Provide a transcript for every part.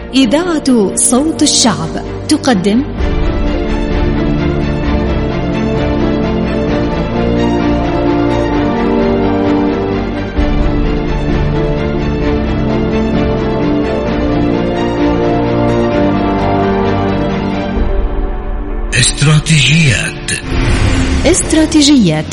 إذاعة صوت الشعب تقدم استراتيجيات.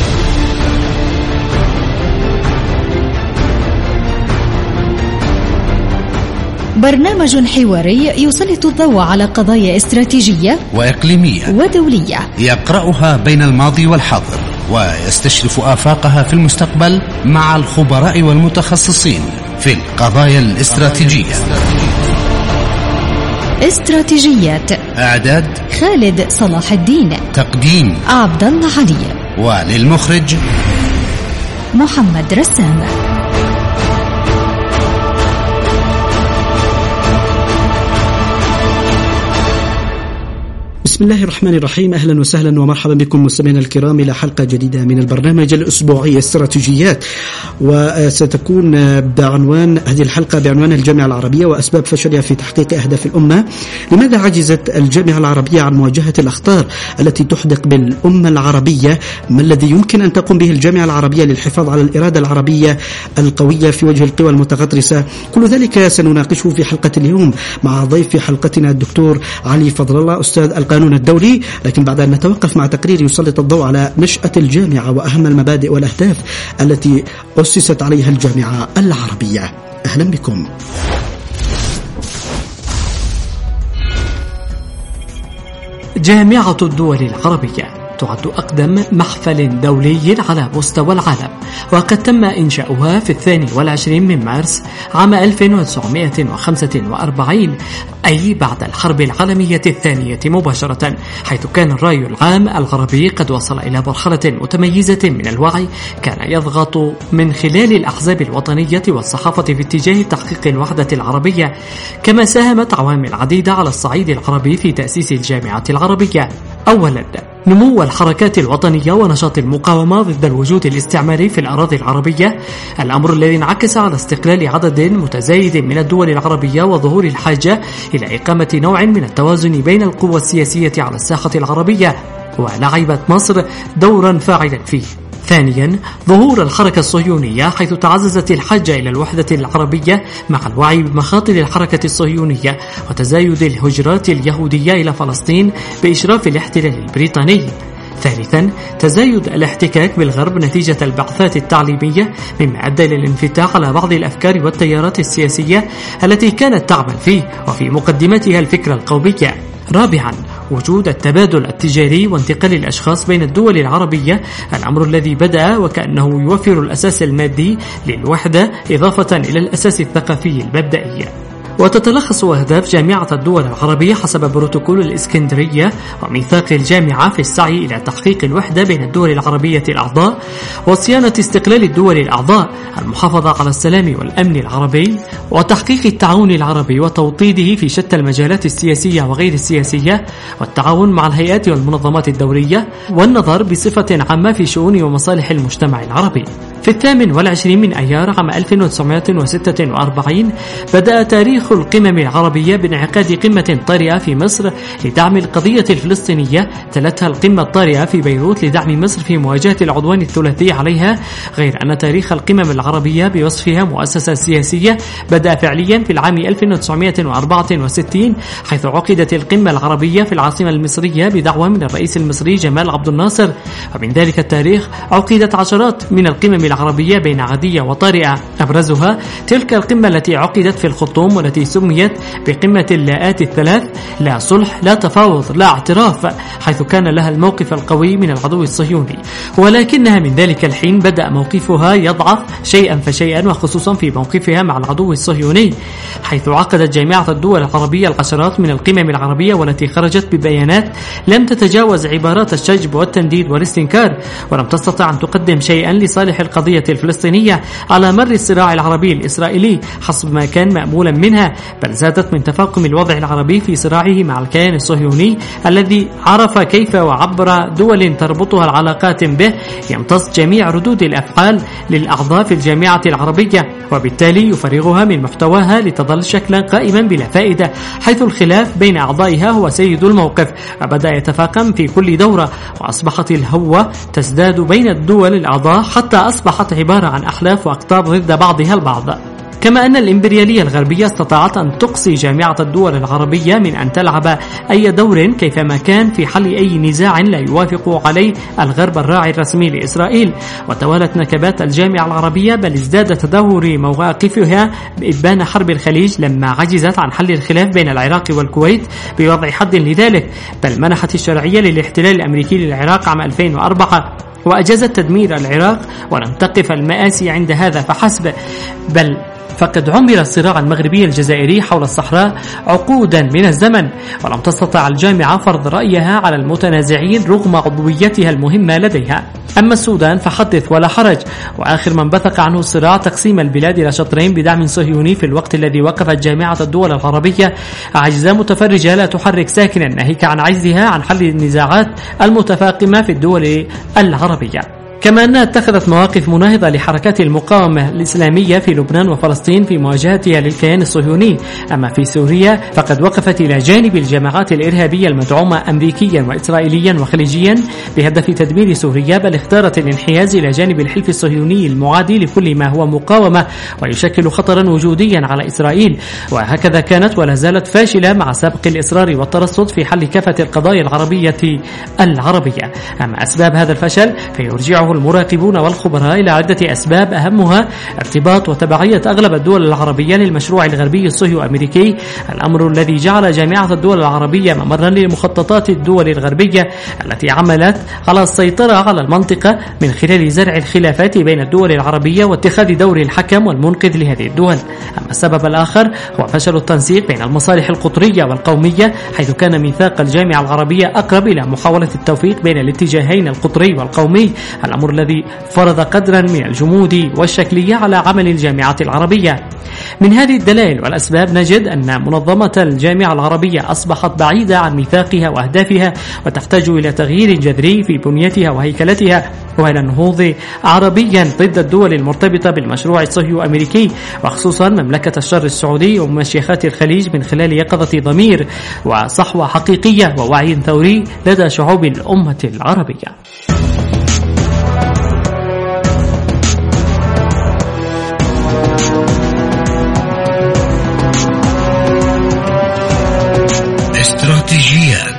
برنامج حواري يسلط الضوء على قضايا استراتيجية وإقليمية ودولية، يقرأها بين الماضي والحاضر ويستشرف آفاقها في المستقبل مع الخبراء والمتخصصين في القضايا الاستراتيجية. استراتيجيات. إعداد خالد صلاح الدين. تقديم عبد الله علي. وللمخرج محمد رسام. بسم الله الرحمن الرحيم. أهلا وسهلا ومرحبا بكم مستمعينا الكرام إلى حلقة جديدة من البرنامج الأسبوعي استراتيجيات، وستكون بعنوان هذه الحلقة بعنوان الجامعة العربية وأسباب فشلها في تحقيق أهداف الأمة. لماذا عجزت الجامعة العربية عن مواجهة الأخطار التي تحدق بالأمة العربية؟ ما الذي يمكن أن تقوم به الجامعة العربية للحفاظ على الإرادة العربية القوية في وجه القوى المتغطرسة؟ كل ذلك سنناقشه في حلقة اليوم مع ضيف حلقتنا الدكتور علي فضل الله أستاذ القانون الدولي، لكن بعد أن نتوقف مع تقرير يسلط الضوء على نشأة الجامعة وأهم المبادئ والأهداف التي أسست عليها الجامعة العربية. أهلا بكم. جامعة الدول العربية تعد أقدم محفل دولي على مستوى العالم، وقد تم إنشاؤها في 22 من مارس عام 1945، أي بعد الحرب العالمية الثانية مباشرة، حيث كان الرأي العام العربي قد وصل إلى مرحلة متميزة من الوعي كان يضغط من خلال الأحزاب الوطنية والصحافة في اتجاه تحقيق الوحدة العربية. كما ساهمت عوامل عديدة على الصعيد العربي في تأسيس الجامعة العربية. أولا، نمو الحركات الوطنية ونشاط المقاومة ضد الوجود الاستعماري في الأراضي العربية، الأمر الذي انعكس على استقلال عدد متزايد من الدول العربية وظهور الحاجة إلى إقامة نوع من التوازن بين القوى السياسية على الساحة العربية، ولعبت مصر دورا فاعلا فيه. ثانيا، ظهور الحركة الصهيونية، حيث تعززت الحاجة إلى الوحدة العربية مع الوعي بمخاطر الحركة الصهيونية وتزايد الهجرات اليهودية إلى فلسطين بإشراف الاحتلال البريطاني. ثالثا، تزايد الاحتكاك بالغرب نتيجة البعثات التعليمية، مما أدى للانفتاح على بعض الأفكار والتيارات السياسية التي كانت تعمل فيه وفي مقدمتها الفكرة القومية. رابعا، وجود التبادل التجاري وانتقال الأشخاص بين الدول العربية، الأمر الذي بدأ وكأنه يوفر الأساس المادي للوحدة إضافة إلى الأساس الثقافي المبدئي. وتتلخص أهداف جامعة الدول العربية حسب بروتوكول الإسكندرية وميثاق الجامعة في السعي إلى تحقيق الوحدة بين الدول العربية الأعضاء وصيانة استقلال الدول الأعضاء، المحافظة على السلام والأمن العربي، وتحقيق التعاون العربي وتوطيده في شتى المجالات السياسية وغير السياسية، والتعاون مع الهيئات والمنظمات الدولية، والنظر بصفة عامة في شؤون ومصالح المجتمع العربي. في 28 من أيار عام 1946 بدأ تاريخ القمم العربية بانعقاد قمة طارئة في مصر لدعم القضية الفلسطينية، تلتها القمة الطارئة في بيروت لدعم مصر في مواجهة العدوان الثلاثي عليها، غير أن تاريخ القمم العربية بوصفها مؤسسة سياسية بدأ فعليا في العام 1964، حيث عقدت القمة العربية في العاصمة المصرية بدعوة من الرئيس المصري جمال عبد الناصر. ومن ذلك التاريخ عقدت عشرات من القمم العربية بين عادية وطارئة، أبرزها تلك القمة التي عقدت في الخرطوم والتي سميت بقمة اللاءات الثلاث: لا صلح، لا تفاوض، لا اعتراف، حيث كان لها الموقف القوي من العدو الصهيوني. ولكنها من ذلك الحين بدأ موقفها يضعف شيئا فشيئا، وخصوصا في موقفها مع العدو الصهيوني، حيث عقدت جامعة الدول العربية العشرات من القمم العربية والتي خرجت ببيانات لم تتجاوز عبارات الشجب والتنديد والاستنكار، ولم تستطع أن تقدم شيئا لصالح القضية القضية الفلسطينية على مر الصراع العربي الإسرائيلي حسب ما كان مأمولا منها، بل زادت من تفاقم الوضع العربي في صراعه مع الكيان الصهيوني الذي عرف كيف وعبر دول تربطها العلاقات به يمتص جميع ردود الأفعال للأعضاء في الجامعة العربية، وبالتالي يفرغها من محتواها لتظل شكلا قائما بلا فائدة، حيث الخلاف بين أعضائها هو سيد الموقف، وبدأ يتفاقم في كل دورة، وأصبحت الهوة تزداد بين الدول الأعضاء حتى أصبحت عبارة عن أحلاف وأقطاب ضد بعضها البعض. كما أن الإمبريالية الغربية استطاعت أن تقصي جامعة الدول العربية من أن تلعب أي دور كيفما كان في حل أي نزاع لا يوافق عليه الغرب الراعي الرسمي لإسرائيل، وتوالت نكبات الجامعة العربية بل ازداد تدهور مواقفها بإبان حرب الخليج لما عجزت عن حل الخلاف بين العراق والكويت بوضع حد لذلك، بل منحت الشرعية للاحتلال الأمريكي للعراق عام 2004 وأجازت تدمير العراق، ولم تقف المآسي عند هذا فحسب، بل فقد عمر الصراع المغربي الجزائري حول الصحراء عقودا من الزمن، ولم تستطع الجامعة فرض رأيها على المتنازعين رغم عضويتها المهمة لديها. أما السودان فحدث ولا حرج، وآخر من بثق عنه الصراع تقسيم البلاد إلى شطرين بدعم صهيوني، في الوقت الذي وقفت جامعة الدول العربية عاجزة متفرجة لا تحرك ساكنا، ناهيك عن عجزها عن حل النزاعات المتفاقمة في الدول العربية. كما أنها اتخذت مواقف مناهضة لحركات المقاومة الإسلامية في لبنان وفلسطين في مواجهتها للكيان الصهيوني. أما في سوريا فقد وقفت إلى جانب الجماعات الإرهابية المدعومة أمريكيا وإسرائيليا وخليجيا بهدف تدمير سوريا، بل اختارت الانحياز إلى جانب الحلف الصهيوني المعادي لكل ما هو مقاومة ويشكل خطرا وجوديا على إسرائيل، وهكذا كانت ولا زالت فاشلة مع سابق الإصرار والترصد في حل كافة القضايا العربية. أما أسباب هذا الفشل فيرجعه المراقبون والخبراء إلى عدة أسباب، أهمها ارتباط وتبعية أغلب الدول العربية للمشروع الغربي الصهيو أمريكي، الأمر الذي جعل جامعة الدول العربية ممرا لمخططات الدول الغربية التي عملت على السيطرة على المنطقة من خلال زرع الخلافات بين الدول العربية واتخاذ دور الحكم والمنقذ لهذه الدول. أما السبب الآخر هو فشل التنسيق بين المصالح القطرية والقومية، حيث كان ميثاق الجامعة العربية أقرب إلى محاولة التوفيق بين الاتجاهين القطري والقومي، الأمر الذي فرض قدرا من الجمود والشكلية على عمل الجامعة العربية. من هذه الدلائل والأسباب نجد أن منظمة الجامعة العربية أصبحت بعيدة عن ميثاقها وأهدافها، وتحتاج إلى تغيير جذري في بنيتها وهيكلتها، وإلى النهوض عربيا ضد الدول المرتبطة بالمشروع الصهيو أمريكي، وخصوصا مملكة الشر السعودي ومشيخات الخليج، من خلال يقظة ضمير وصحوة حقيقية ووعي ثوري لدى شعوب الأمة العربية. استراتيجيات.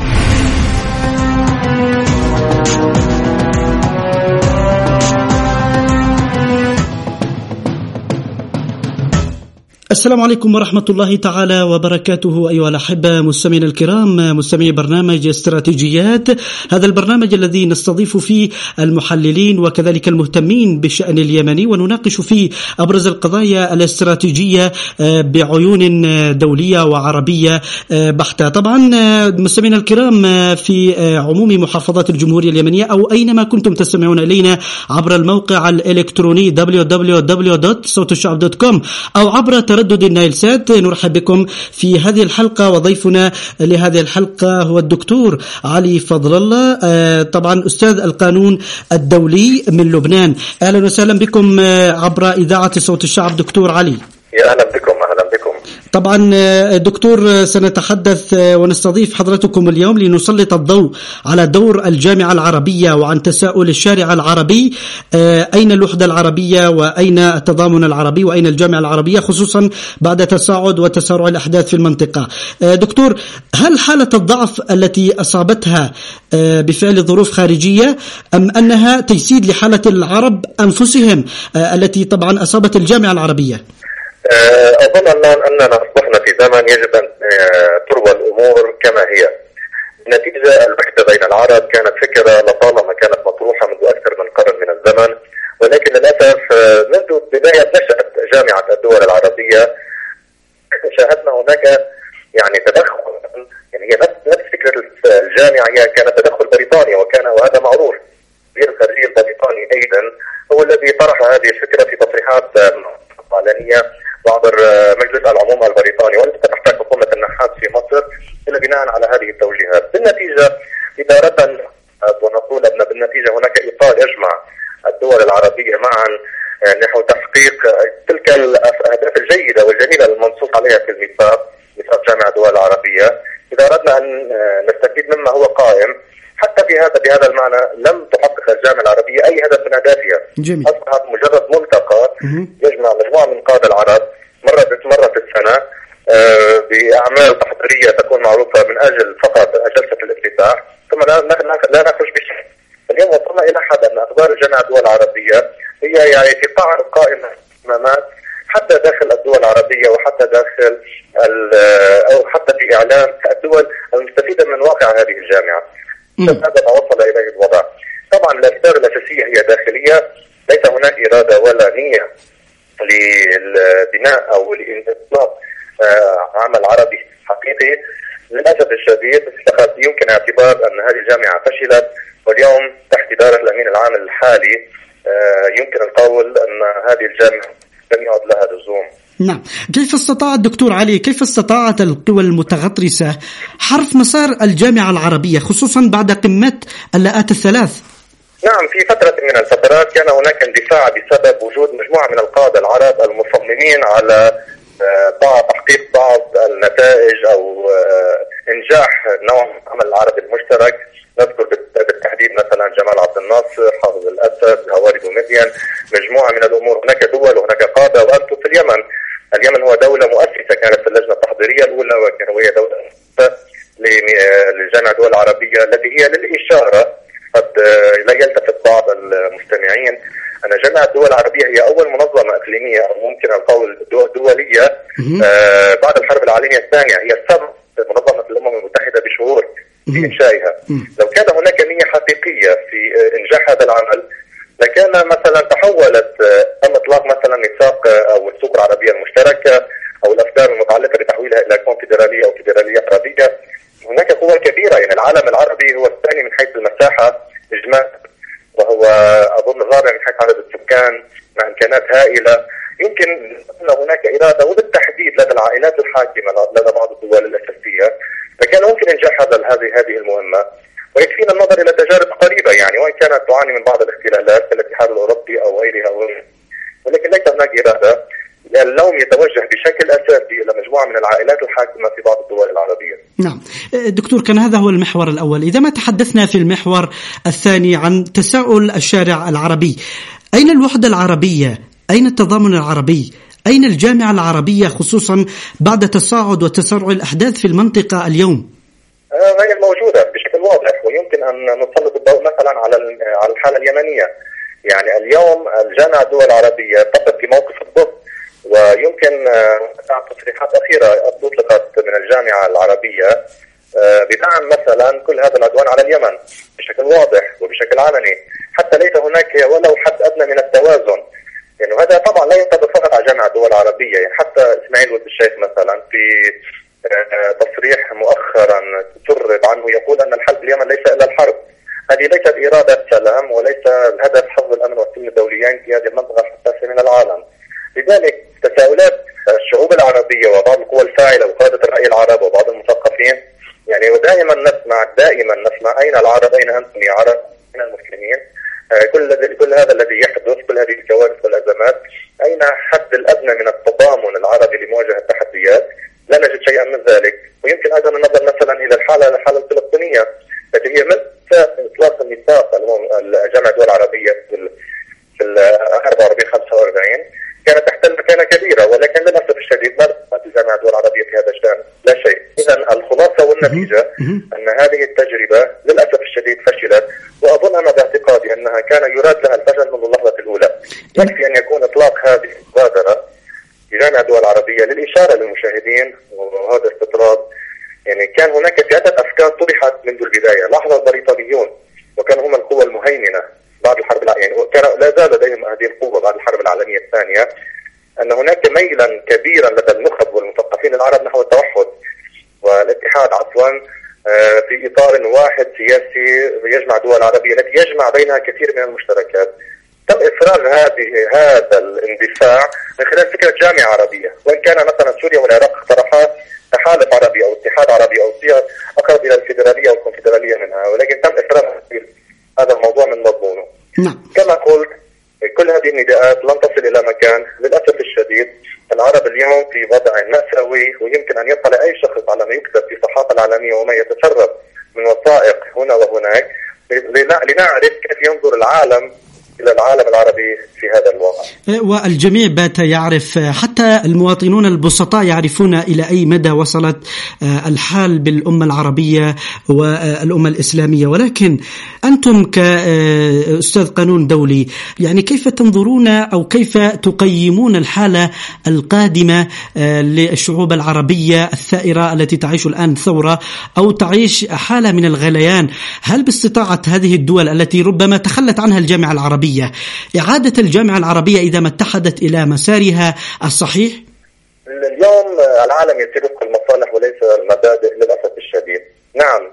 السلام عليكم ورحمة الله تعالى وبركاته. أيها الأحبة مستمعينا الكرام، مستمعي برنامج استراتيجيات، هذا البرنامج الذي نستضيف فيه المحللين وكذلك المهتمين بالشأن اليمني، ونناقش فيه أبرز القضايا الاستراتيجية بعيون دولية وعربية بحتة. طبعا مستمعينا الكرام، في عموم محافظات الجمهورية اليمنية أو أينما كنتم تستمعون إلينا عبر الموقع الإلكتروني www.صوتالشعب.com أو عبر تردد النايل سات، نرحب بكم في هذه الحلقة. وضيفنا لهذه الحلقة هو الدكتور علي فضل الله، طبعا أستاذ القانون الدولي من لبنان. أهلا وسهلا بكم عبر إذاعة صوت الشعب دكتور علي. يا أهلا بكم. أهلا بكم. طبعا دكتور، سنتحدث ونستضيف حضرتكم اليوم لنسلط الضوء على دور الجامعة العربية وعن تساؤل الشارع العربي، أين الوحدة العربية وأين التضامن العربي وأين الجامعة العربية، خصوصا بعد تصاعد وتسارع الأحداث في المنطقة. دكتور، هل حالة الضعف التي أصابتها بفعل ظروف خارجية أم أنها تجسيد لحالة العرب أنفسهم التي طبعا أصابت الجامعة العربية؟ أظن أننا أصبحنا في زمن يجب أن تروى الأمور كما هي. نتيجة الوحدة بين العرب كانت فكرة لطالما كانت مطروحة منذ أكثر من قرن من الزمن، ولكن للأسف منذ بداية نشأت جامعة الدول العربية شاهدنا هناك تدخل، هي نفس فكرة الجامعة كانت تدخل بريطانيا، وهذا معروف. الخارجي البريطاني أيضا هو الذي طرح هذه الفكرة في تصريحات إعلانية وعبر مجلس العموم البريطاني، والتي تحتاج حكومة النحاس في مصر إلى بناء على هذه التوجيهات. بالنتيجة إذا أردنا ونقول أن بالنتيجة هناك إطار يجمع الدول العربية معا نحو تحقيق تلك الأهداف الجيدة والجميلة المنصوص عليها في الميثاق، ميثاق جامعة الدول العربية، إذا أردنا أن نستفيد مما هو قائم، حتى بهذا المعنى لم تحقق الجامعة العربية أي هدف من أهدافها. أصبحت مجرد ملتقى يجمع مجموعة من قادة العرب مرة في السنة بأعمال تحضيرية تكون معروفة من أجل فقط جلسة الافتتاح، ثم لا نخرج بشيء. اليوم وصلنا إلى حد أن أخبار الجامعة الدول العربية هي يعني في قاع قائمة اهتمامات حتى داخل الدول العربية وحتى داخل أو حتى في إعلام الدول المستفيدة من واقع هذه الجامعة. هذا ما وصل إليه الوضع. طبعا الأسباب الأساسية هي داخلية، ليس هناك إرادة ولا نية للبناء أو لإنطلاق عمل عربي حقيقي. للأسف الشديد يمكن اعتبار أن هذه الجامعة فشلت، واليوم تحت إدارة الأمين العام الحالي يمكن القول أن هذه الجامعة لم يعد لها لزوم. نعم. كيف استطاعت دكتور علي، كيف استطاعت القوى المتغطرسة حرف مسار الجامعة العربية خصوصا بعد قمة اللاءات الثلاث؟ نعم، في فترة من الفترات كان هناك اندفاع بسبب وجود مجموعة من القادة العرب المصممين على تحقيق بعض النتائج أو إنجاح نوع من العمل العربي المشترك. نذكر بالتحديد مثلا جمال عبد الناصر، حافظ الأسد، هواري بومدين، مجموعة من الأمور. هناك دول وهناك قادة، وأنتم في اليمن هو دولة مؤسسة كانت في اللجنة التحضيرية الأولى، وهي دولة للجامعة الدول العربية التي هي للإشارة قد لا يلتفت بعض المستمعين أن جامعة الدول العربية هي أول منظمة إقليمية أو ممكن القول دولية بعد الحرب العالمية الثانية. هي السبب منظمة الأمم المتحدة بشهور في إنشائها. لو كان هناك نية حقيقية في إنجاح هذا العمل لكان مثلا تحولت تم إطلاق مثلا ميثاق أو السوق العربية المشتركة أو الأفكار المتعلقة بتحويلها إلى كونفدرالية أو فيدرالية عربية. هناك قوى كبيرة، يعني العالم العربي هو الثاني من حيث المساحة إجمالا، وهو أظن الرابع من حيث عدد السكان مع إمكانات هائلة. يمكن أن هناك إرادة وبالتحديد لدى العائلات الحاكمة لدى بعض الدول الأساسية لكان ممكن إنجاح هذه المهمة. ويكفينا النظر إلى تجارب قريبة، يعني وإن كانت تعاني من بعض الاختلالات كالاتحاد الأوروبي أو غيرها ولكن ليس هناك إرادة. اللوم يتوجه بشكل أساسي إلى مجموعة من العائلات الحاكمة في بعض الدول العربية. نعم دكتور، كان هذا هو المحور الأول. إذا ما تحدثنا في المحور الثاني عن تساؤل الشارع العربي، أين الوحدة العربية؟ أين التضامن العربي؟ أين الجامعة العربية خصوصا بعد تصاعد وتسارع الأحداث في المنطقة اليوم؟ هي موجودة بشكل واضح، ويمكن أن نسلط الضوء مثلا على الحالة اليمنية. يعني اليوم الجامعة الدول العربية تقف في موقف الضبط، ويمكن تصريحات أخيرة أطلقت من الجامعة العربية بدعم مثلا كل هذا العدوان على اليمن بشكل واضح وبشكل علني، حتى ليس هناك ولو حد أدنى من التوازن. يعني هذا طبعا لا ينطبق فقط على جامعة الدول العربية، يعني حتى إسماعيل ولد الشيخ مثلا في تصريح مؤخرا ترد عنه يقول أن الحل في اليمن ليس إلا الحرب. هذه ليست إرادة سلام وليس الهدف حفظ الأمن والسلم الدوليين في هذه المنطقة الحساسة من العالم. لذلك تساؤلات الشعوب العربية وبعض القوى الفاعلة وقادة الرأي العرب وبعض المثقفين، يعني ودائما نسمع أين العرب، أين أنتم يا عرب، أين المسلمين، كل هذا الذي يحدث، كل هذه الكوارث والأزمات، أين حد الأدنى من التضامن العربي لمواجهة التحديات؟ لا نجد شيئا من ذلك. ويمكن أيضا النظر مثلا إلى الحالة الفلسطينية التي هي مثل إطلاق الميثاق الجامعة الدول العربية في 44-45 كانت تحتل مكانة كبيرة، ولكن للأسف الشديد ما دخلت الجامعة الدول العربية في هذا الشأن لا شيء. إذا الخلاصة والنتيجة أن هذه التجربة للأسف الشديد فشلت، وأظن أنا باعتقادي أنها كان يراد لها الفشل منذ اللحظة الأولى. يكفي أن يكون إطلاق هذه المبادرة في جامعة الدول العربية للإشارة للمشاهدين، وهذا استطراد. يعني كان هناك عدة أفكار طرحت منذ البداية. لاحظ البريطانيون وكانوا هم القوى المهيمنة بعد الحرب العالمية، يعني وكان لا زال لديهم هذه القوة بعد الحرب العالمية الثانية، أن هناك ميلا كبيرا لدى النخب والمثقفين العرب نحو التوحد والاتحاد في إطار واحد سياسي يجمع الدول العربية التي يجمع بينها كثير من المشتركات. تم إفراغ هذا الاندفاع من خلال فكرة جامعة عربية، وإن كان مثلا سوريا والعراق اقترحا تحالف عربي أو اتحاد عربي أو صيغة أقرب إلى الفيدرالية والكونفدرالية منها، ولكن تم إفراغ هذا الموضوع من مضمونه. كما قلت كل هذه النداءات لن تصل إلى مكان. للأسف الشديد العرب اليوم في وضع مأساوي، ويمكن أن يطلع أي شخص على ما يكتب في الصحافة العالمية وما يتسرب من وثائق هنا وهناك لنعرف كيف ينظر العالم إلى العالم العربي في هذا الوضع. والجميع بات يعرف، حتى المواطنون البسطاء يعرفون إلى أي مدى وصلت الحال بالأمة العربية والأمة الإسلامية. ولكن أنتم كأستاذ قانون دولي، يعني كيف تنظرون أو كيف تقيمون الحالة القادمة للشعوب العربية الثائرة التي تعيش الآن ثورة أو تعيش حالة من الغليان؟ هل باستطاعة هذه الدول التي ربما تخلت عنها الجامعة العربية إعادة الجامعة العربية إذا ما اتحدت إلى مسارها الصحيح؟ اليوم العالم يسير وفق المصالح وليس المبادئ للأسف الشديد. نعم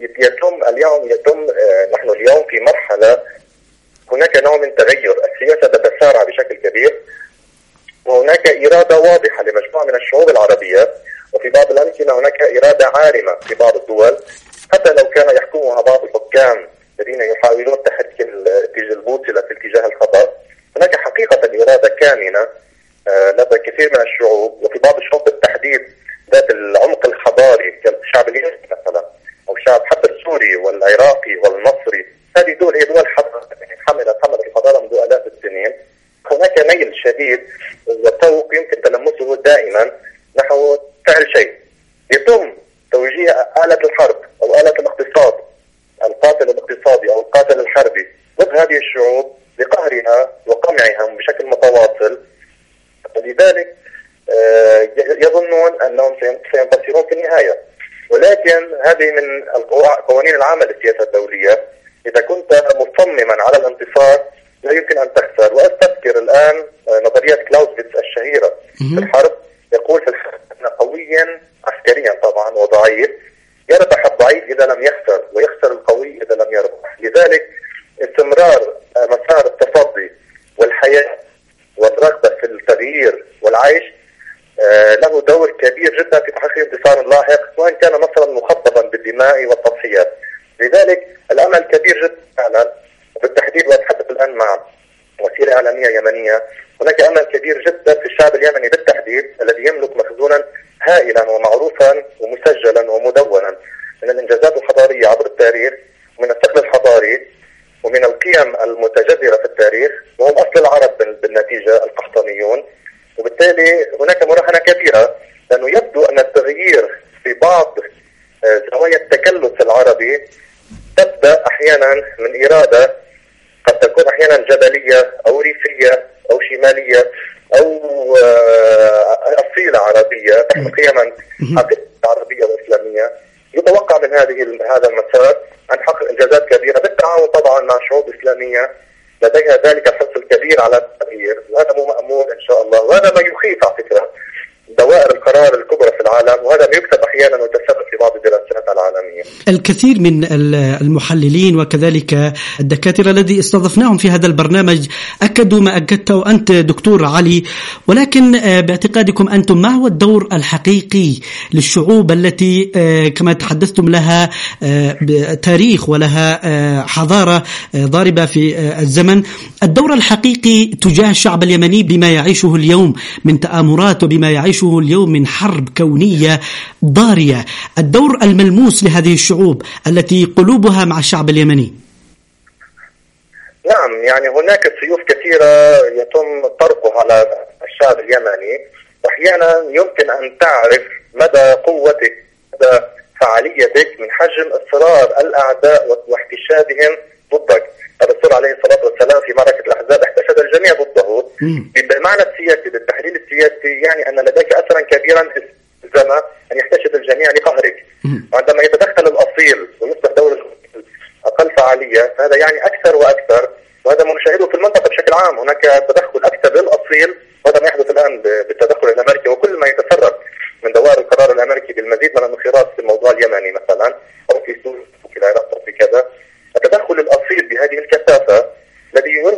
نحن اليوم في مرحلة هناك نوع من تغير، السياسة تتسارع بشكل كبير، وهناك إرادة واضحة لمجموعة من الشعوب العربية، وفي بعض الأمكنة هناك إرادة عارمة في بعض الدول، حتى لو كان يحكمها بعض الحكام الذين يحاولون تحريك البوصلة في اتجاه الخطأ. هناك حقيقة إرادة كامنة لدى كثير من الشعوب، وفي بعض الشعوب بالتحديد ذات العمق الحضاري كالشعب اليمني مثلا، أو شعب حتى السوري والعراقي والمصري. هذه دول هي دول حملت الحضارة منذ آلاف السنين. هناك ميل شديد وطوق يمكن تلمسه دائما نحو فعل شيء، يتم توجيه آلة الحرب أو آلة الاقتصاد، القاتل الاقتصادي أو القاتل الحربي ضد هذه الشعوب لقهرها وقمعها بشكل متواصل. لذلك يظنون أنهم سينتصرون في النهاية، ولكن هذه من القوانين العامة للسياسة الدولية. إذا كنت مصمما على الانتصار لا يمكن أن تخسر. وأستذكر الآن نظرية كلاوزويتز الشهيرة في الحرب، يقول في الحرب أن قويا عسكريا طبعا وضعيف يربح الضعيف إذا لم يخسر، ويخسر القوي إذا لم يربح. لذلك استمرار مسار التصدي والحياة والرغبة في التغيير والعيش له دور كبير جدا في تحقيق انتصار لاحق، وإن كان نصرا مخططا بالدماء والتضحيات. لذلك الأمل كبير جدا فعلا، وبالتحديد وأتحدث الآن مع وسيلة إعلامية يمنية، هناك أمل كبير جدا في الشعب اليمني بالتحديد الذي يملك مخزونا هائلا ومعروفا ومسجلا ومدونا من الإنجازات الحضارية عبر التاريخ، ومن الثقل الحضاري، ومن القيم المتجذرة في التاريخ، وهم أصل العرب بالنتيجة القحطانيون. وبالتالي هناك مراهنة كبيرة، لأنه يبدو أن التغيير في بعض زوايا التكلس العربي تبدأ أحيانا من إرادة قد تكون أحيانا جبلية أو ريفية أو شمالية أو أصيلة عربية تحمل قيما عربية وإسلامية. يتوقع من هذا المسار أن تحقق إنجازات كبيرة بالتعاون طبعا مع شعوب إسلامية لديها ذلك الحرص الكبير على التغيير. وهذا مو مأمول إن شاء الله، وهذا ما يخيف على فكرة دوائر القرار الكبرى في العالم، وهذا ما يكتب أحيانا ويتسبب في بعض الدراسات العالمية. الكثير من المحللين وكذلك الدكاترة الذي استضفناهم في هذا البرنامج أكدوا ما أكدته أنت دكتور علي، ولكن باعتقادكم أنتم ما هو الدور الحقيقي للشعوب التي كما تحدثتم لها تاريخ ولها حضارة ضاربة في الزمن، الدور الحقيقي تجاه الشعب اليمني بما يعيشه اليوم من تآمرات وبما يعيشه اليوم من حرب كونية ضارية، الدور الملموس لهذه الشعوب التي قلوبها مع الشعب اليمني؟ نعم، يعني هناك سيوف كثيرة يتم طرقها على الشعب اليمني، وأحيانا يمكن أن تعرف مدى قوتك مدى فعاليتك من حجم إصرار الأعداء واحتشادهم ضدك. الرسول عليه الصلاة والسلام في معركة الأحزاب احتشد الجميع ضده. بالمعنى السياسي بالتحليل السياسي يعني أن لديك أثرا كبيرا إلزم أن يحتشد الجميع لقهرك. وعندما يتدخل الأصيل ويصبح دور أقل فعالية فهذا يعني أكثر وأكثر، وهذا ما نشاهده في المنطقة بشكل عام. هناك تدخل أكثر للأصيل، وهذا ما يحدث الآن بالتدخل الأمريكي وكل ما يتسرب من دوائر القرار الأمريكي بالمزيد من الانخراط في الموضوع اليمني مثلا، أو في سوريا أو في العراق أو في كذا. التدخل الأصيل بهذه الكثافة الذي ينبئ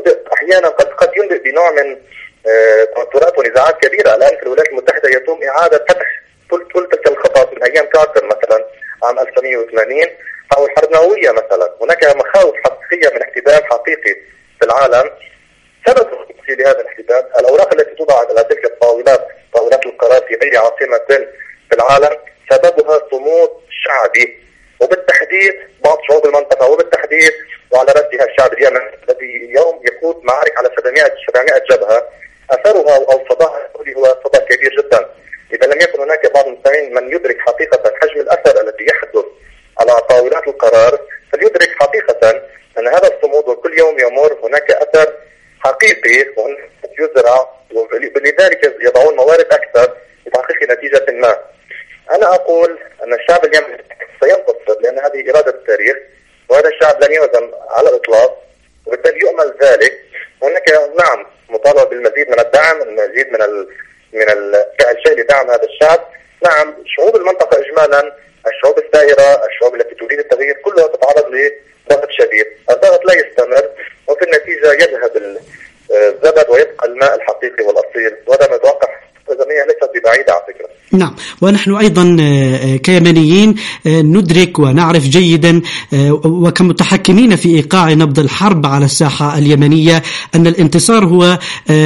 أحيانا قد ينذر بنوع من توترات ونزاعات كبيرة. الآن في الولايات المتحدة يتم إعادة فتح كل تلك الخطط من أيام كارتر مثلا عام 1980 حول الحرب النووية مثلا. هناك مخاوف حقيقية من احتدام حقيقي في العالم. سبب لهذا الاحتدام الأوراق التي توضع على تلك طاولات القرار في غير عاصمة في العالم سببها صمود شعبي، وبالتحديد بعض شعوب المنطقة، وبالتحديد وعلى رأسها الشعب اليمني الذي اليوم يقود معارك على 700 جبهة. أثرها أو صداها هو صدى كبير جدا. إذا لم يكن هناك بعض المستمعين من يدرك حقيقة حجم الأثر الذي يحدث على طاولات القرار، فليدرك حقيقة أن هذا الصمود وكل يوم يمر هناك أثر حقيقي يزرع، ولذلك يضعون موارد أكثر لتحقيق نتيجة ما. أنا أقول أن الشعب اليمني سينتصر لأن هذه إرادة التاريخ، وهذا الشعب لن يهزم على الإطلاق، وبالتالي يؤمل ذلك. هناك نعم مطالبة بالمزيد من الدعم، المزيد من الفعل شيء لدعم هذا الشعب. نعم شعوب المنطقة إجمالا، الشعوب الثائرة، الشعوب التي تريد التغيير كلها تتعرض لضغط شديد. الضغط لا يستمر، وفي النتيجة يذهب الزبد ويبقى الماء الحقيقي والأصيل، وهذا ما يتوقع الزمنية ليست ببعيدة على فكرة. نعم، ونحن أيضا كيمنيين ندرك ونعرف جيدا وكمتحكمين في إيقاع نبض الحرب على الساحة اليمنية أن الانتصار هو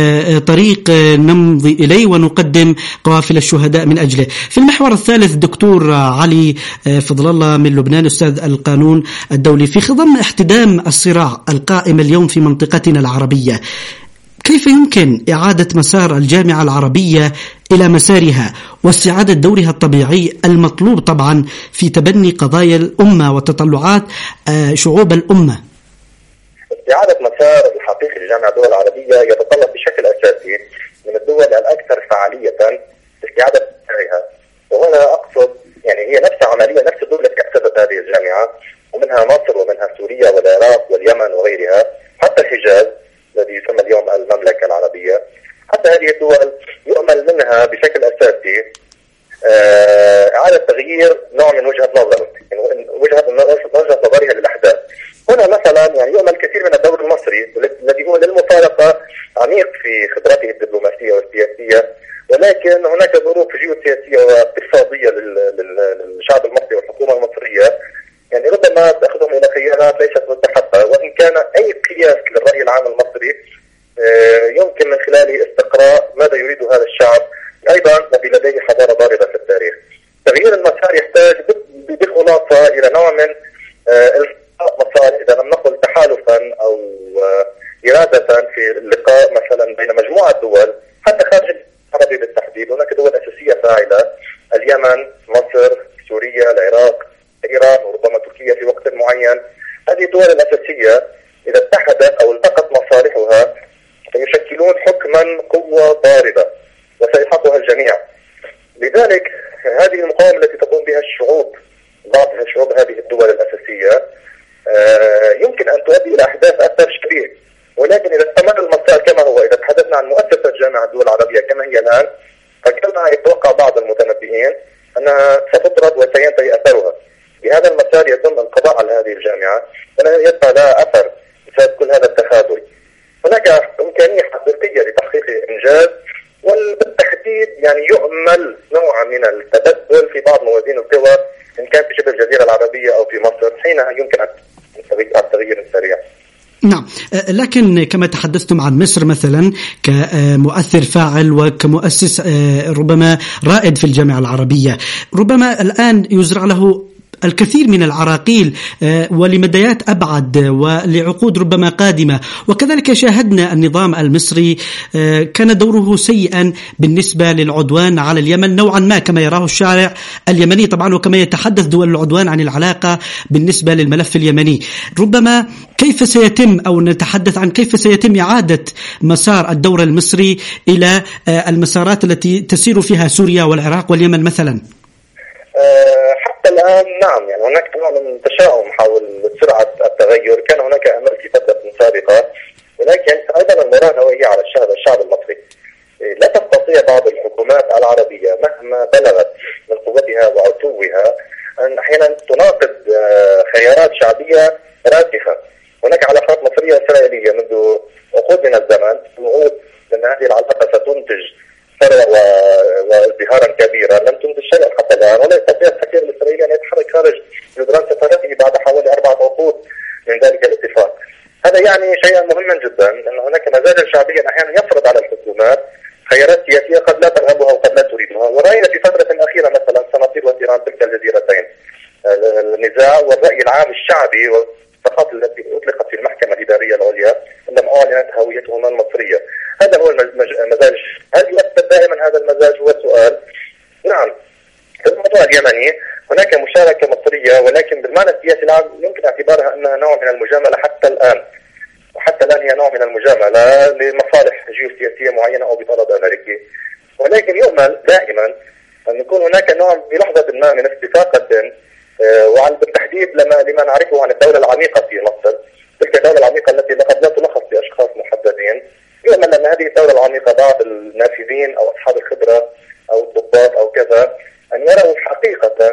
طريق نمضي إليه ونقدم قوافل الشهداء من أجله. في المحور الثالث دكتور علي فضل الله من لبنان، أستاذ القانون الدولي، في خضم احتدام الصراع القائم اليوم في منطقتنا العربية، كيف يمكن إعادة مسار الجامعة العربية إلى مسارها واستعادة دورها الطبيعي المطلوب طبعا في تبني قضايا الأمة وتطلعات شعوب الأمة؟ استعادة مسار الحقيقي لجامعة الدول العربية يتطلب بشكل أساسي من الدول الأكثر فعالية استعادة مسارها، وهنا أقصد يعني هي نفس عملية نفس الدول التي أسست هذه الجامعة، ومنها مصر ومنها سوريا والعراق واليمن وغيرها، حتى الحجاز الذي يسمى اليوم المملكة العربية. حتى هذه الدول يؤمل منها بشكل أساسي إعادة تغيير نوع من وجهة نظر، يعني وجهة نظرها للأحداث. هنا مثلا يعني يؤمل كثير من الدور المصري الذي هو للمفارقة عميق في خبراته الدبلوماسية والسياسية، ولكن هناك ظروف جيوسياسية واقتصادية للشعب المصري والحكومة المصرية يعني ربما تأخذهم إلى خيارات ليست مستحقة، وإن كان أي قياس للرأي العام المصري يمكن من خلاله استقراء ماذا يريد هذا الشعب. أيضا الذي لديه حضارة ضاربة في التاريخ. تغيير المسار يحتاج بخلاصة إلى نوع من مسار، إذا لم نقل تحالفا أو إرادة في اللقاء مثلا بين مجموعة دول حتى خارج العربي بالتحديد. هناك دول أساسية فاعلة، اليمن، مصر، سوريا، العراق، إيران، وربما تركيا في وقت معين. هذه الدول الأساسية إذا اتحدت أو التقت مصالحها سيشكلون حكما قوة ضاربة وسيلحقها الجميع. لذلك هذه المقاومة التي تقوم بها الشعوب، بعض شعوب هذه الدول الأساسية يمكن أن تؤدي إلى أحداث أكثر شبيه، ولكن إذا استمر المسار كما هو، إذا تحدثنا عن مؤسسة جامعة الدول العربية كما هي الآن، فكما يتوقع بعض المتنبئين أنها ستطرد وسينتهي أثرها. بهذا المسار يتم القضاء على هذه الجامعة ولا يبقى لها أثر بسبب كل هذا التخاذل. هناك إمكانية حقيقية لتحقيق إنجاز، وبالتحديد يعني يؤمل نوع من التبدل في بعض موازين القوى إن كان في شبه الجزيرة العربية أو في مصر، حينها يمكن التغيير السريع. نعم، لكن كما تحدثتم عن مصر مثلا كمؤثر فاعل وكمؤسس ربما رائد في الجامعة العربية، ربما الآن يزرع له الكثير من العراقيل ولمديات أبعد ولعقود ربما قادمة. وكذلك شاهدنا النظام المصري كان دوره سيئا بالنسبة للعدوان على اليمن نوعا ما كما يراه الشارع اليمني طبعا، وكما يتحدث دول العدوان عن العلاقة بالنسبة للملف اليمني. ربما كيف سيتم أو نتحدث عن كيف سيتم إعادة مسار الدور المصري إلى المسارات التي تسير فيها سوريا والعراق واليمن مثلا؟ حتى الآن نعم، يعني هناك نوع من التشاؤم حول سرعة التغير. كان هناك أمل في فترة سابقة، ولكن أيضا المراهنة وهي على الشعب المصري. لا تستطيع بعض الحكومات العربية مهما بلغت من قوتها وعتوها أن أحيانا تناقض خيارات شعبية راسخة. هناك علاقات مصرية إسرائيلية منذ عقود من الزمن، وعود أن هذه العلاقة ستنتج ثروة وازدهارا كبيرا، لم تنتج شيئا حتى الآن، ولا يستطيع الحكيم الإسرائيلي أن يتحرك خارج جدران سفارته بعد حوالي 4 عقود من ذلك الاتفاق. هذا يعني شيئا مهما جدا، أن هناك مزاجا شعبيا أحيانا يفرض على الحكومات خيارات سياسية قد لا ترغبها وقد لا تريدها. ورأينا في فترة أخيرة مثلا صنافير وتيران تلك الجزيرتين، النزاع والرأي العام الشعبي والصفقات التي أطلقت في المحكمة الإدارية العليا عندما أعلنت هويتهما المصرية. هذا هو المزاج. هل يؤثر دائما هذا المزاج؟ هو السؤال. نعم، في الموضوع اليمني هناك مشاركة مصرية، ولكن بالمعنى السياسي العام يمكن اعتبارها أنها نوع من المجاملة حتى الآن، وحتى الآن هي نوع من المجاملة لمصالح جيوسياسية معينة أو بطلب أمريكي. ولكن يؤمل دائما أن يكون هناك نوع بلحظة ما من استفاقة، وعلى بالتحديد لما نعرفه عن الدولة العميقة في مصر، تلك الدولة العميقة التي قد لا تلخص بأشخاص محددين. يؤمل أن هذه الدولة العميقة بعض النافذين أو أصحاب الخبرة أو الضباط أو كذا أن يروا حقيقة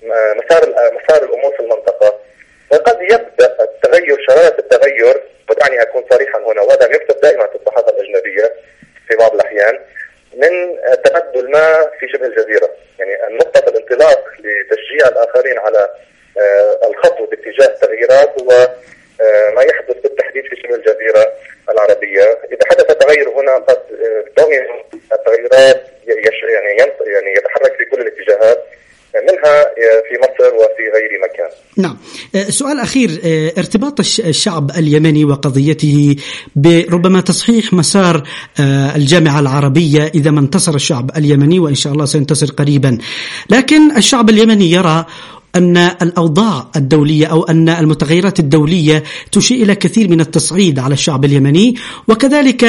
مسار الأمور في المنطقة، وقد يبدأ التغير، شرارة التغير، ودعني أكون صريحا هنا، وهذا يكتب دائما في الصحافة الأجنبية في بعض الأحيان، من تبدل ما في شبه الجزيرة. يعني نقطة الانطلاق لتشجيع الآخرين على الخطوة باتجاه التغييرات هو ما يحدث بالتحديد في شبه الجزيرة العربية. إذا حدث تغير هنا قد ضمن التغيرات يعني يتحرك في كل الاتجاهات، منها في مصر وفي غير مكان. نعم. سؤال أخير، ارتباط الشعب اليمني وقضيته بربما تصحيح مسار الجامعة العربية إذا ما انتصر الشعب اليمني، وإن شاء الله سينتصر قريبا، لكن الشعب اليمني يرى أن الأوضاع الدولية أو أن المتغيرات الدولية تشير إلى كثير من التصعيد على الشعب اليمني، وكذلك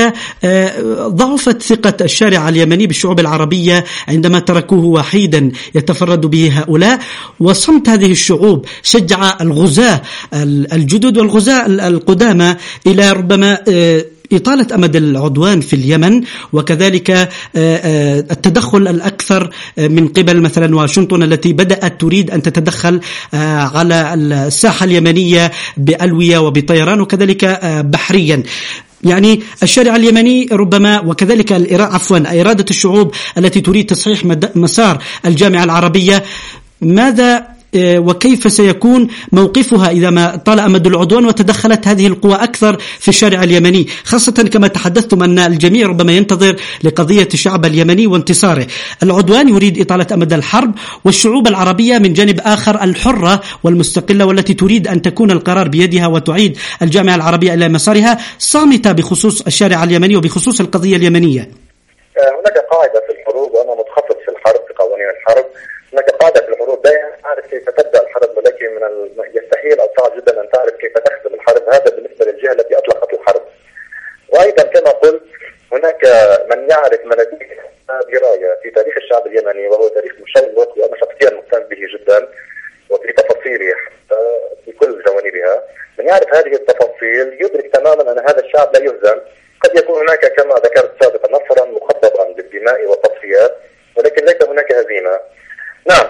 ضعفت ثقة الشارع اليمني بالشعوب العربية عندما تركوه وحيدا يتفرد به هؤلاء، وصمت هذه الشعوب شجع الغزاة الجدد والغزاة القدامى إلى ربما إطالة أمد العدوان في اليمن، وكذلك التدخل الأكثر من قبل مثلا واشنطن التي بدأت تريد أن تتدخل على الساحة اليمنية بألوية وبطيران وكذلك بحريا. يعني الشارع اليمني ربما وكذلك إرادة الشعوب التي تريد تصحيح مسار الجامعة العربية، ماذا وكيف سيكون موقفها إذا ما طال أمد العدوان وتدخلت هذه القوى أكثر في الشارع اليمني، خاصة كما تحدثتم أن الجميع ربما ينتظر لقضية الشعب اليمني وانتصاره. العدوان يريد إطالة أمد الحرب، والشعوب العربية من جانب آخر الحرة والمستقلة والتي تريد أن تكون القرار بيدها وتعيد الجامعة العربية إلى مسارها، صامتة بخصوص الشارع اليمني وبخصوص القضية اليمنية. هناك قاعدة في الحروب، وأنا متخصص في الحرب في قوانين الحرب، هناك قاعدة في الحروب دائما تعرف كيف تبدأ الحرب، ولكن من يستحيل أو صعب جدا أن تعرف كيف تختم الحرب. هذا بالنسبة للجهة التي أطلقت الحرب. وأيضا كما قلت هناك من يعرف مناديل دراية في تاريخ الشعب اليمني، وهو تاريخ مشوق وأنا شخصيا مهتم به جدا وفي تفاصيله في كل جوانبها. من يعرف هذه التفاصيل يدرك تماما أن هذا الشعب لا يهزم. قد يكون هناك كما ذكرت سابقا نصرا مخضبا بالدماء والتصفيات، ولكن ليس هناك هزيمة. نعم،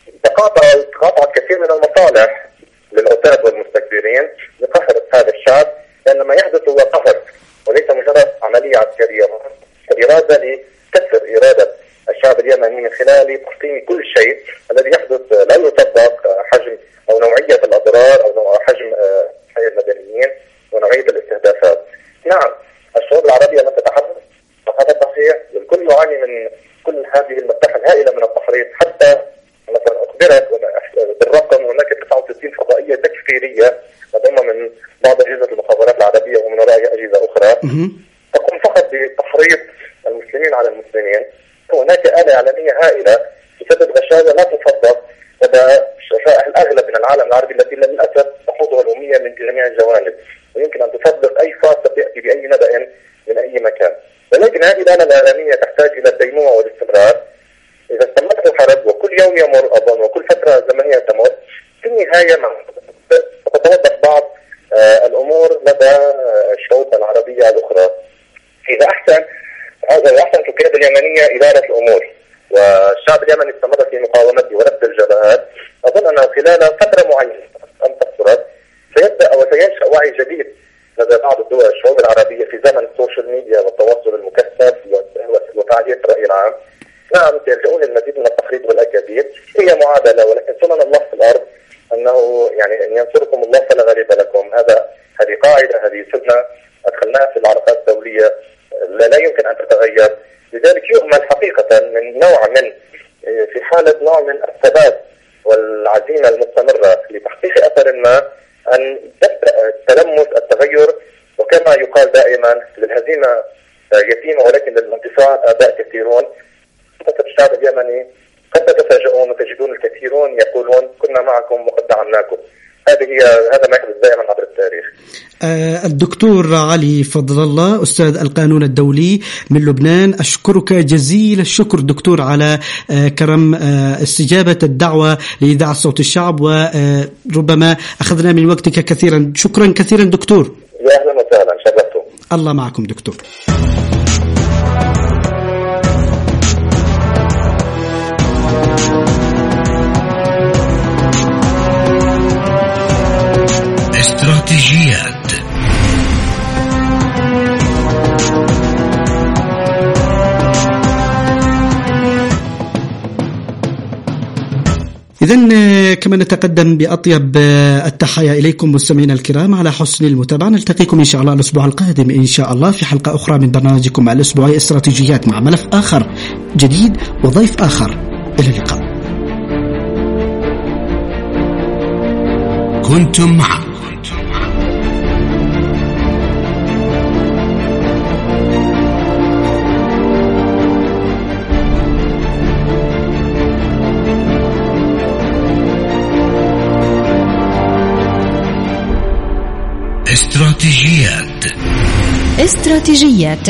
تقاطعت كثير من المصالح للعتاد والمستكبرين لقهر هذا الشعب، لأن ما يحدث هو قهر وليس مجرد عملية عسكرية، إرادة لكسر إرادة الشعب اليمني من خلال تحطيم كل شيء. الذي يحدث لا يطبق حجم أو نوعية الأضرار أو حجم حي المدنيين ونوعية الاستهدافات. نعم، الشعوب العربية لم تتحدث، وهذا صحيح، والكل يعاني من كل هذه المساحة الهائلة من التحريض. حتى مثلا أخبرت بالرقم هناك 69 فضائية تكفيرية مدعومة من بعض أجهزة المخابرات العربية ومن وراء أجهزة أخرى تقوم فقط بتحريض المسلمين على المسلمين. وهناك آلة إعلامية هائلة تسبب غشاوة لا تصدق لدى الشفاء الأغلب من العالم العربي التي للأسف تحوطها الأمية من جميع الجوانب، ويمكن أن تصدق أي فاصل يأتي بأي نبأ من أي مكان. ولكن هذه الآلة الإعلامية تحتاج إلى الديمومة والاستمرار. إذا استمرت الحرب وكل يوم يمر أظن وكل فترة زمنية تمر، في النهاية ستتوضح بعض الأمور لدى الشعوب العربية الأخرى. إذا أحسن القيادة اليمنية إدارة الأمور والشعب اليمني استمر في مقاومته ورد الجبهات، أظن أنه خلال فترة معينة أن تقصرت سيبدأ أو سينشأ وعي جديد لدى بعض الدول الشعوب العربية في زمن السوشيال ميديا والتواصل المكثف وفعالية الرأي العام، نعم يلجؤون للمزيد من التخريط والأكاذيب. هي معادلة، ولكن سنن الله في الأرض أنه يعني أن ينصركم الله فلا غالب لكم. هذه قاعدة، هذه سنة أدخلناها في العلاقات الدولية لا يمكن أن تتغير. لذلك يؤمل حقيقة من نوع من في حالة نوع من الثبات والعزيمة المستمرة لتحقيق أثر ما أن تبدأ تلمس التغير. وكما يقال دائما للهزيمة يتيمة ولكن للانتصار آباء كثيرون. الشعب اليمني قد تتفاجئون وتجدون الكثيرون يقولون كنا معكم وقد دعمناكم. هذا ما يحدث دائما عبر التاريخ. الدكتور علي فضل الله أستاذ القانون الدولي من لبنان، أشكرك جزيل الشكر دكتور على كرم استجابة الدعوة لإذاعة صوت الشعب، وربما أخذنا من وقتك كثيرا. شكرا كثيرا دكتور. يا أهلا وسهلا، شرفتم. الله معكم دكتور. استراتيجيات. إذن كما نتقدم بأطيب التحايا إليكم مستمعينا الكرام على حسن المتابعة. نلتقيكم إن شاء الله الأسبوع القادم إن شاء الله في حلقة أخرى من برنامجكم الأسبوعي استراتيجيات مع ملف آخر جديد وضيف آخر. إلى اللقاء. كنتم مع استراتيجيات.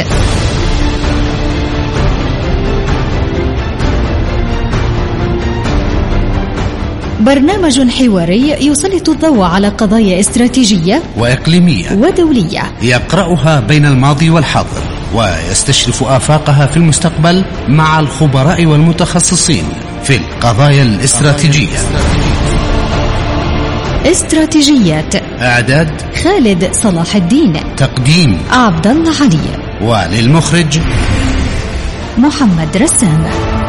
برنامج حواري يسلط الضوء على قضايا استراتيجية وإقليمية ودولية، يقرأها بين الماضي والحاضر ويستشرف آفاقها في المستقبل مع الخبراء والمتخصصين في القضايا الاستراتيجية. استراتيجيات. إعداد خالد صلاح الدين. تقديم عبد الله علي. وللمخرج محمد رسام.